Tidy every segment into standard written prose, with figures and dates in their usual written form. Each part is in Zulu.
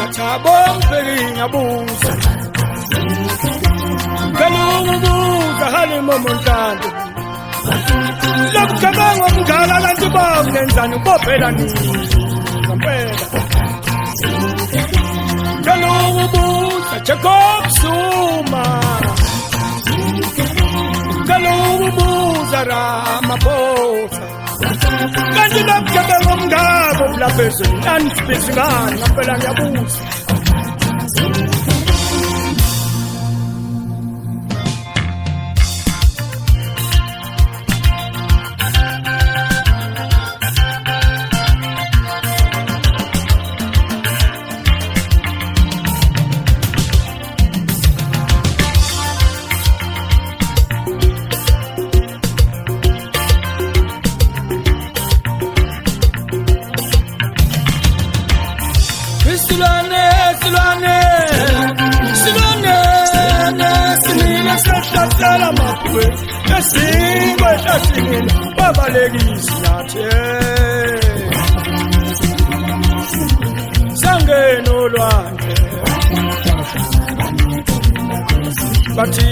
buza Thabo Mbeki ngiyabuza Kalubuza Halimo Montando Lokubanga umdala kanti bawenzani bophela nini ngempela Kalubuza Jacob Zuma Kalubuza Ramaphosa Kanti lokubanga umdala lapha ezweni anisiphizingani ngempela ngiyabuza Singwe tasingina babalekisi nathi sangena olwandle bathi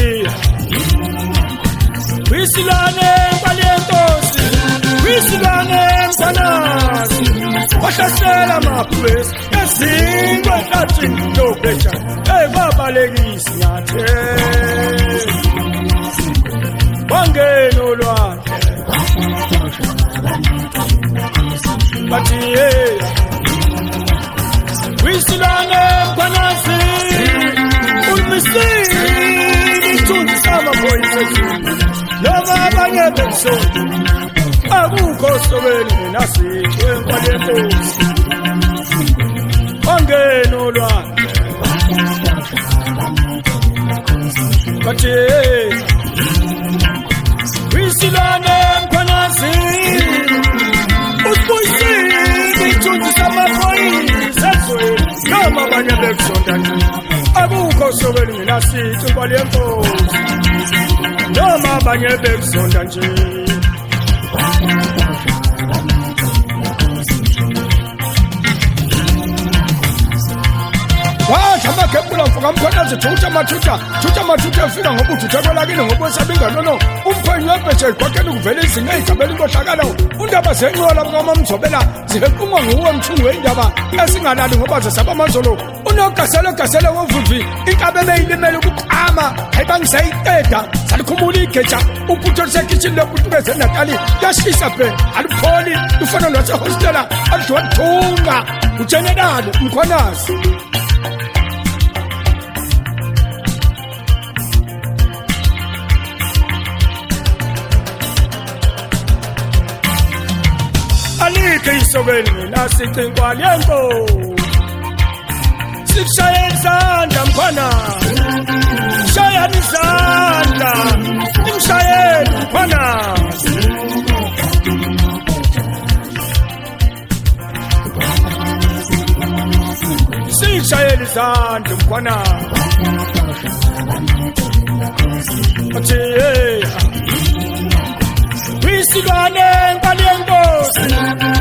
wisilwane kwalenkosi wisilwane msanasi wahlasela amaphuzu esingwe tasingina dobheja babalekisi nathi Wangena olwandle bathi wisilwane mkwanasi ulmisile isithunzi samaphoyisa noma abanye bemsonto akukho sobeni nasithi wenkwalyenkosi wangena olwandle bathi Wisilwane mkwanasi usibuyisile isithunzi samaphoyisa noma abanye bemsonto akukho sobeni nasithi wenkwalyenkosi noma abanye bemsonto nje Wathamba kepula mfuka mkhonyazi thuta mathutha fika ngobuthi uthakwelakini ngokwesabinga nono umkhonyi webheshe kwakeni kuvela izinga igabela inkohlakalo undaba zenqola mngoma mzobela zihequmwa nguwe mthungu wendaba esingalali ngoba zesaba amazolo unogasele wovuvi inkabe beyilimela ukuqama ayibangisayiteda salikhumula igeja uputho lisekitchen lokuthubeze Natali yashisa phe alipholi ufana nosehostela adwadunga ujenerali mkhonyazi Alike isobeni nasithi kwalyenkosi Sikushaya izandla mkhwana Shaya izandla Imshayeli mkhwana Sikushaya izandla mkhwana Athi Wisilwane kwalyenkosi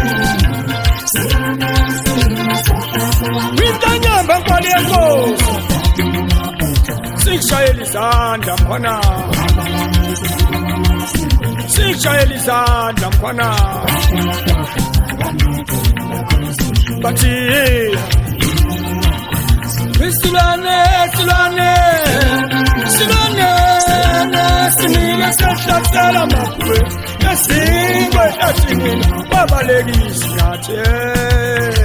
Wintanyamba kwalyenkosi Sikushayela izandla mkhwana Sikushayela izandla mkhwana Bathi Wisilwane Sinile sehlasela amaphuzu esingwe tasingina babalekisi nathi